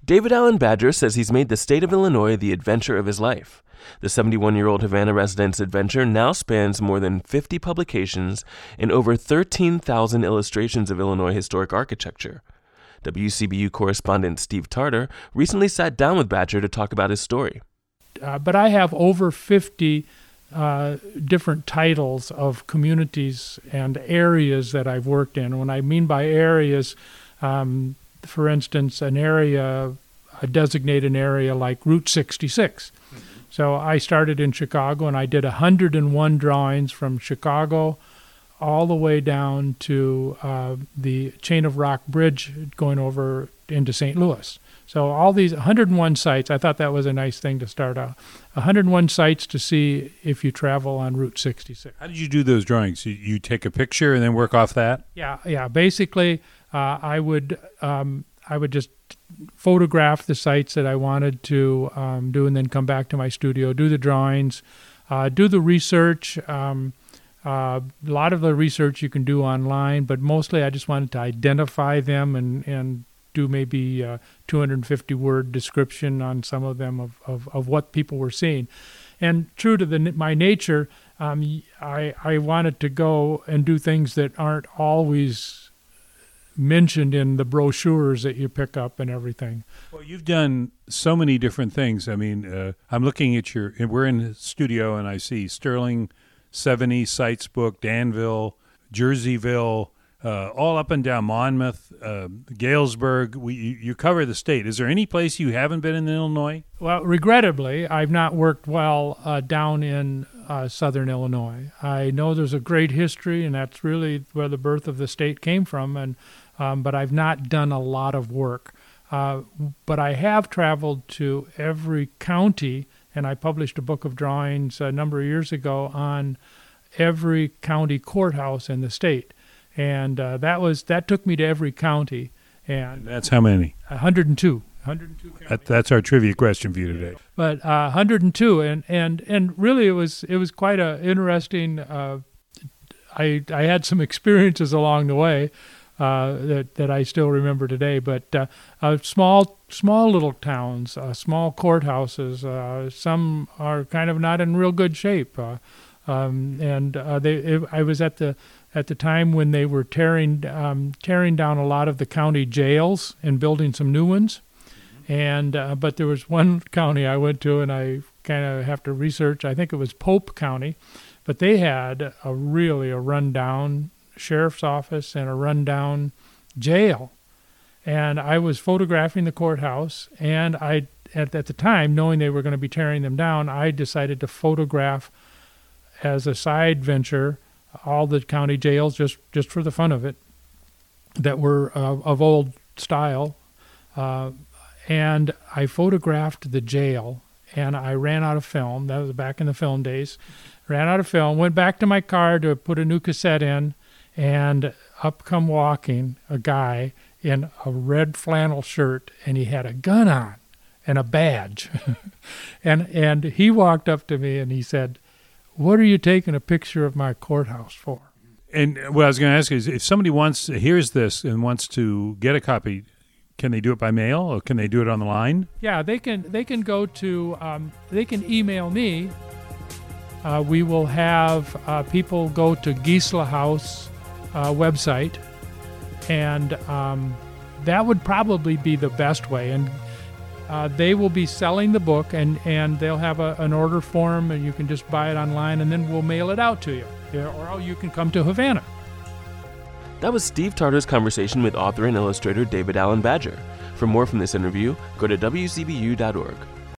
David Allen Badger says he's made the state of Illinois the adventure of his life. The 71-year-old Havana resident's adventure now spans more than 50 publications and over 13,000 illustrations of Illinois historic architecture. WCBU correspondent Steve Tarter recently sat down with Badger to talk about his story. But I have over 50 different titles of communities and areas that I've worked in. When I mean by areas, for instance, a designated area like Route 66. Mm-hmm. So I started in Chicago, and I did 101 drawings from Chicago all the way down to the Chain of Rock Bridge going over into St. Louis. So all these 101 sites, I thought that was a nice thing to start out. 101 sites to see if you travel on Route 66. How did you do those drawings? You take a picture and then work off that? Yeah. Basically, I would just photograph the sites that I wanted to do, and then come back to my studio, do the drawings, do the research. A lot of the research you can do online, but mostly I just wanted to identify them and do maybe a 250-word description on some of them of what people were seeing. And true to my nature, I wanted to go and do things that aren't always mentioned in the brochures that you pick up and everything. Well, you've done so many different things. I mean, I'm looking at we're in the studio, and I see Sterling, 70, Sites Book, Danville, Jerseyville, all up and down Monmouth, Galesburg. You cover the state. Is there any place you haven't been in Illinois? Well, regrettably, I've not worked well down in southern Illinois. I know there's a great history, and that's really where the birth of the state came from, but I've not done a lot of work. But I have traveled to every county, and I published a book of drawings a number of years ago on every county courthouse in the state. And that took me to every county. And that's how many? 102. 102 counties. That's our trivia question for you today. But 102, and really it was quite a interesting. I had some experiences along the way that I still remember today. But small little towns, small courthouses. Some are kind of not in real good shape. I was at the time when they were tearing down a lot of the county jails and building some new ones. And but there was one county I went to, and I kind of have to research. I think it was Pope County, but they had a rundown sheriff's office and a rundown jail. And I was photographing the courthouse, and I at the time, knowing they were going to be tearing them down, I decided to photograph as a side venture all the county jails just for the fun of it that were of old style. And I photographed the jail, and I ran out of film. That was back in the film days. Ran out of film, went back to my car to put a new cassette in, and up come walking a guy in a red flannel shirt, and he had a gun on and a badge. and he walked up to me, and he said, "What are you taking a picture of my courthouse for?" And what I was going to ask is, if somebody hears this and wants to get a copy, can they do it by mail, or can they do it on the line? Yeah, they can go to, they can email me. We will have people go to Gisela House website, and that would probably be the best way. And they will be selling the book, and they'll have an order form, and you can just buy it online, and then we'll mail it out to you. Or you can come to Havana. That was Steve Tarter's conversation with author and illustrator David Allen Badger. For more from this interview, go to WCBU.org.